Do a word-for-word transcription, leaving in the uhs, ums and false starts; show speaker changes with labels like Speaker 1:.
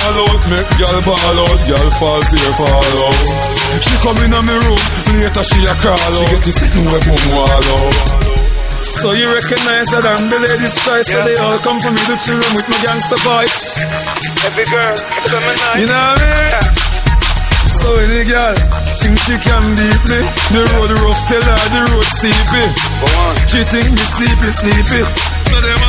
Speaker 1: all out. Make girl ball out, girl fall fear fall out. She come in on me room, later she a crawl out. She get to sitting where boom wall out. So you recognize that I'm the ladies' choice, yeah. So they all come for me to chill room with my gangster voice.
Speaker 2: Every girl, feminine.
Speaker 1: You know what I mean? Yeah. So any girl think she can beat me, the road rough, tell her the road steepy. She think me sleepy, sleepy. So them